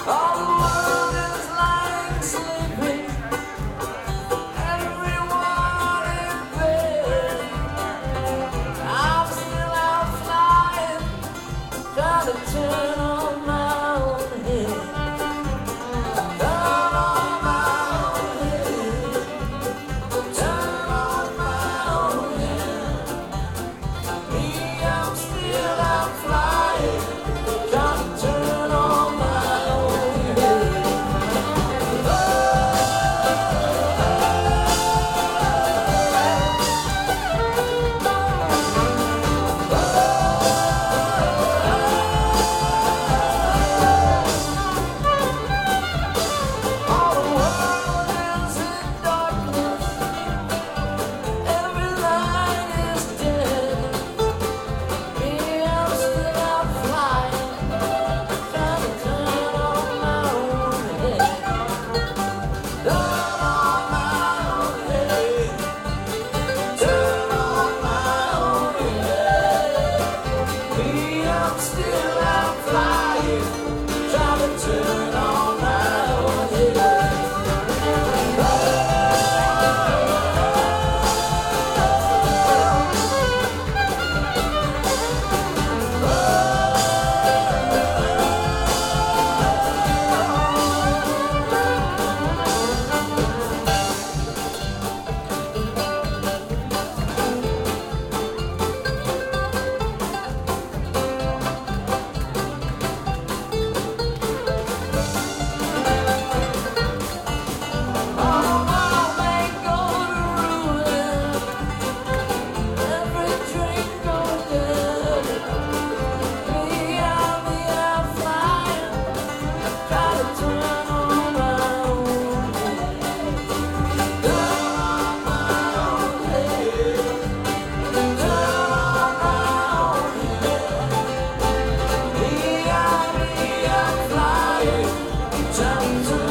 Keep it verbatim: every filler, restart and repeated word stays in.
All the world is lying sleeping, everyone in bed. I'm still out flying, trying to turn on my own head. Turn on my own head. Turn on my own head. Me, I'm still out flying, trying to turn on my own head. All the world is in darkness, every light is dead. Me, I'm still out flying, trying to turn on my own head. Turn on my own head. Turn on my own head. Me, I'm still out flying, trying to turn on my own head. All my way go to ruin, every dream goes dead. Me, I'll be out flying, try to turn on my own head. Turn on my own head. Turn on my own head. Me, I'll be out flying, trying to